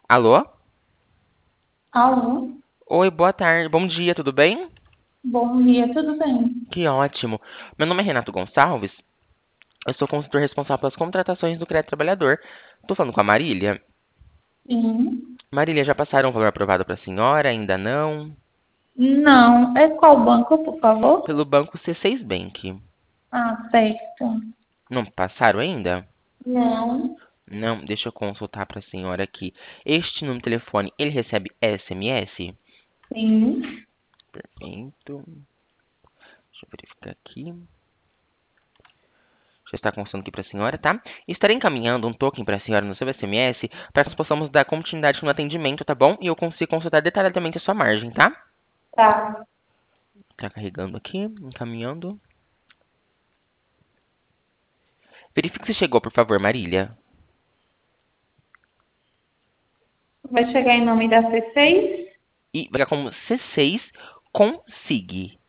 Alô? Alô, Oi, boa tarde. Bom dia, tudo bem? bom dia, tudo bem? Que ótimo. Meu nome é Renato Gonçalves. Eu sou consultor responsável pelas contratações do Crédito Trabalhador. Tô falando com a Marília. Sim. Marília, já passaram o valor aprovado para a senhora? Ainda não? Não, é qual banco, por favor? Pelo banco C6 Bank. Ah, certo. Não passaram ainda? Não. Não, deixa eu consultar para a senhora aqui. Este número de telefone, ele recebe SMS? Sim. Perfeito. Deixa eu verificar aqui. Já está constando aqui para a senhora, tá? Estarei encaminhando um token para a senhora no seu SMS para que nós possamos dar continuidade no atendimento, tá bom? E eu consigo consultar detalhadamente a sua margem, tá? Tá. Tá carregando aqui, encaminhando. Verifique se chegou, por favor, Marília. Vai chegar em nome da C6? E vai como C6 com SIG.